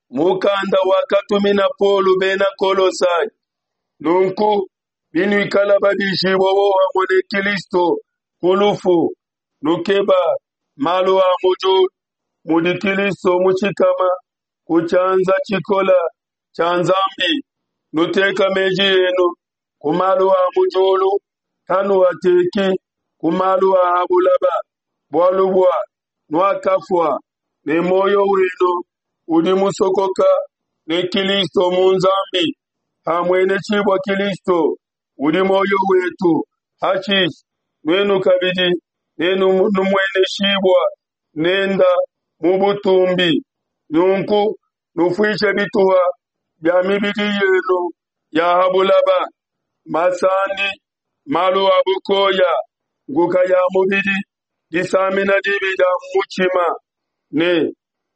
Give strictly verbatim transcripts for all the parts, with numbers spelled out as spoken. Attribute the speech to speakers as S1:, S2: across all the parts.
S1: mukanda wakatumina Polo bena Kolosai nunku binu ikala babishi bobo hamone Kristo kulufu nukeba malu amuju mudi Kristo muchikama kuchanza chikola chanzambi nuteka meji yenu kumalu amujulu tanu wateki kumalu ahabulaba bwalubwa nwakafwa ne moyo wenu udi musokoka ne Kristo munzambi hamwene chibwa Kristo udi moyo wetu hachish nwenu kabidi nenu numwene shibwa nenda mubutumbi nunku nufuisha bituwa bya mibidi yenu ya habulaba masandi malu abukoya nguka ya mubidi disamina dibida muchima ne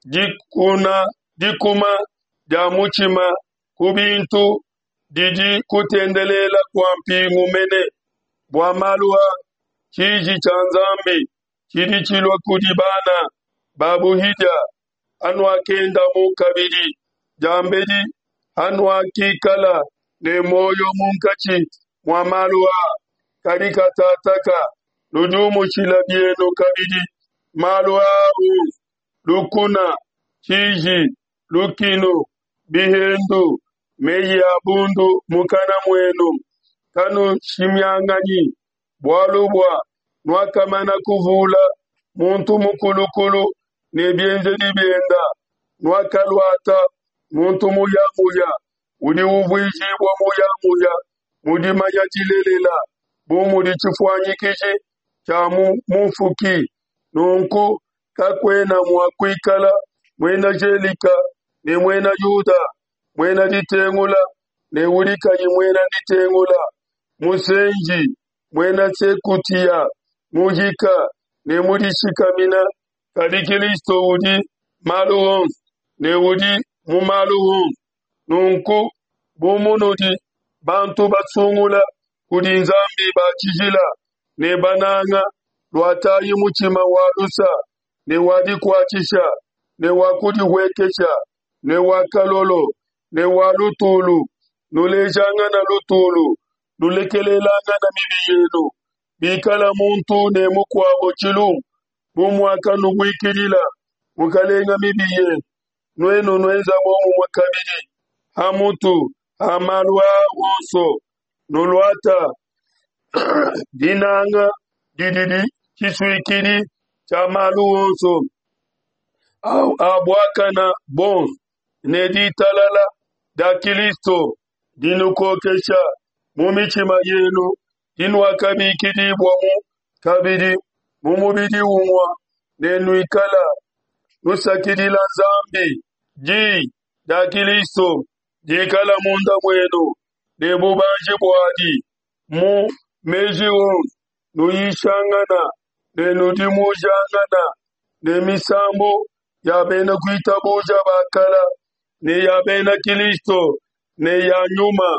S1: dikuna dikuma da muchima kubintu didi kutendelela kwa mpingu mene bwa malua chiji chanzambi chidi chilwa kudibana babu hija anwa kenda mukabidi jambedi anwa kikala ne moyo munkachi mwa malua karika tataka nujumu chilabieno kabidi malua u lukuna chiji lukino bihendu meyi abundu mukana mwenu kanu shimyangani bwalubwa nwakamana kuvula muntu mukulukulu nebyenze libenda nwakalwata muntu muya muya udi uvwijibwa muya muya mudi mayajilelela bumudi chifwanyikiji cha mufuki nunku kakwena mwakwikala mwena jelika ne mwena yuda mwena ditengula ne ulika yi mwena ditengula musenji mwena sekutia mujika ne mudi shikamina kadi Kristo udi maluhon ne udi mumaluhon nunku bumunudi bantu batsungula kudi nzambi bachijila ne bananga lwatayi muchima walusa ne wadi kwachisha ne wakudi wekesha ne wakalolo ne walutulu nulejanga na lutulu nulekelelanga na mibiyenu bikala muntu ne mukwabo chilu bumwaka nugwikilila mukalenga mibiye nwenu nweza bomu mwakabidi hamutu hamalwa wonso nulwata dinanga dididi kiswikili cha malu wonso abwakana bon nedi talala da Kristo dinukokesha mumichima yenu dinwakabikidi bwamu kabidi mumubidi umwa nenu ikala nusakidila nzambi ji da Kristo jikala munda mwenu nebubanji bwadi mu meji won nuyishangana nenu dimujangana nemisambo yabena kuitabuja bakala ne yabena Kristo ne ya nyuma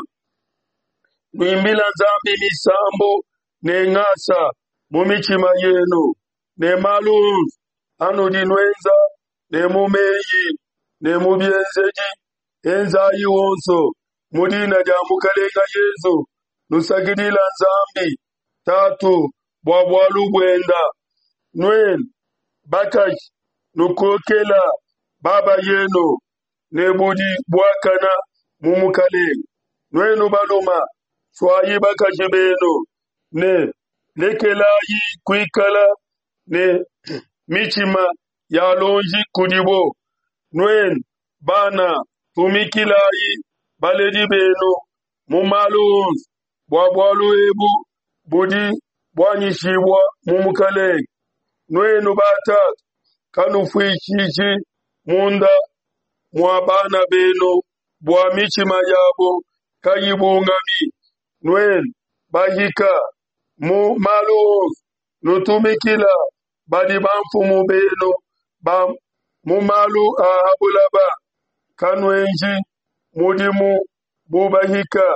S1: nwimbila nzambi misambo ne ngasa mumichima yenu ne malum anu dinwenza ne mumeyi ne mubyenzeji enza yiwonso mudina ja mukalenga Yesu nusagidila nzambi tatu bwabwalu bwenda nwen bakaj nukokela baba yenu nebudi bwakana mumukalenga nwenu baluma swayi bakajibenu ne lekelayi kwikala ne michima ya lonji kudibo nwen bana tumikilayi baledi benu mumalu bwabwalu ebu budi bwanyishibwa mumukalenga nwenu batat kanufuichichi munda mwabana benu bwa michima yabo kayibungami nwen bahika mu malu nutumikila badi bamfumu benu bam mu malu ahabulaba kanwenji mudimu bubahika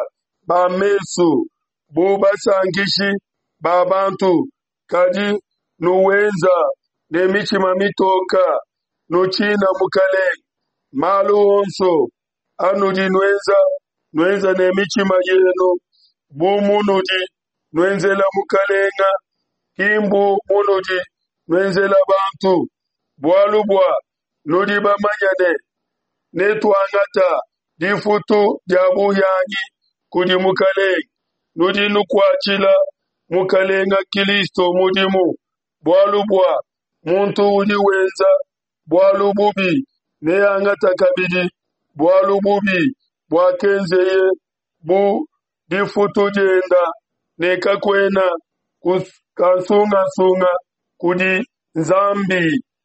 S1: bamesu bubasangishi babantu kadi nuwenza nemichima mitoka nuchina mukale malu onso anudi nweza nweza ne michima yenu bumunudi nwenzela mukalenga kimbu munudi nwenzela bantu bwalubwa nudi bamanyane netwangata difutu jabuyangi kudi mukalenga nudi nukwachila mukalenga Kristo mudimu bwalubwa muntu udi wenza bwalububi neyangata kabidi bwalububi bwakenzeye bu difutu jenda nekakwena kansunga sunga kudi nzambi